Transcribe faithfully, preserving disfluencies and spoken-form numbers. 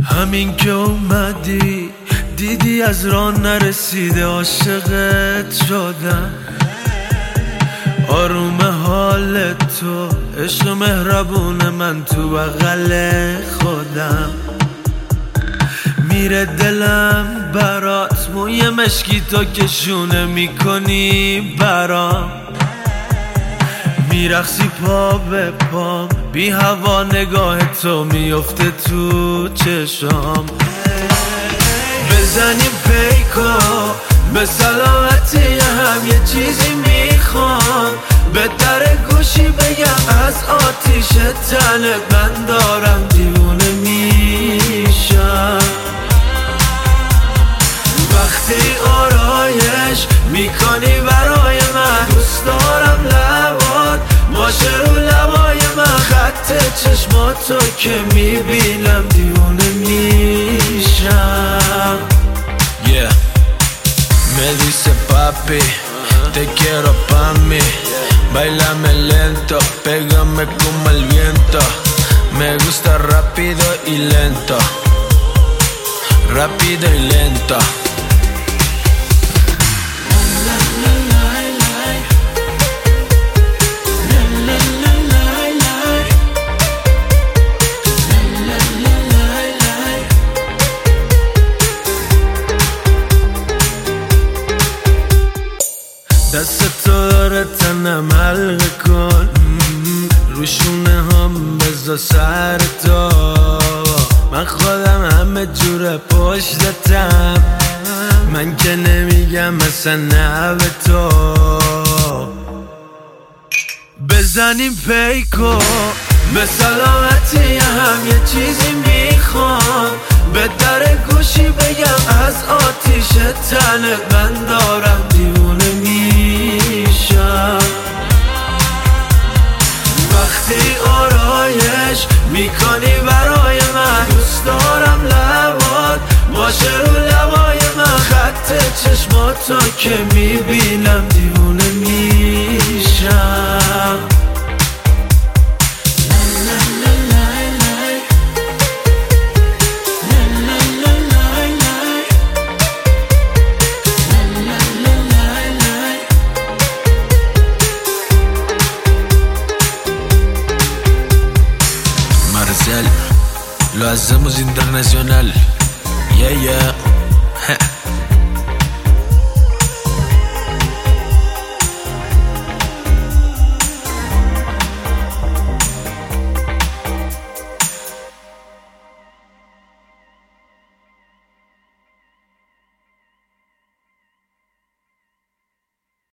همین که اومدی دیدی از راه نرسیده عاشقت شدم. آروم حال تو عشق مهربون من تو بغل خودم. میره دلم برات موی مشکی تو که شونه میکنی برام. میرقصی پا به پام بی هوا نگاه تو میفته تو چشام. بزنیم پیکو به سلامتی هم یه چیزی میخوام. به در گوشی بگم از آتیش تنت من دارم دیوونه میشم. وقتی آرایش میکنی برای من دوست دارم لبات باشه رو لبای من. خط چشماتو که میبینم دیوونه میشم. Yeah, me dice papi, te quiero pa' mí. Bailame lento, pégame como el viento. Me gusta rápido y lento, rápido y lento. دست تو داره تنم حلقه کن. روشونه هم بزا سر تو. من خودم همه جوره پشتتم. من که نمیگم مثلا نه به تو. بزنیم پیکو به سلامتی هم یه چیزی میخوام. به در گوشی بگم از آتیش تنت من دارم دیوونه میشم. وقتی آرایش میکنی برای من دوست دارم لبات باشه رو لبای من. خط چشماتو که میبینم دیوونه میشم. Lo hacemos internacional. Yeah, yeah.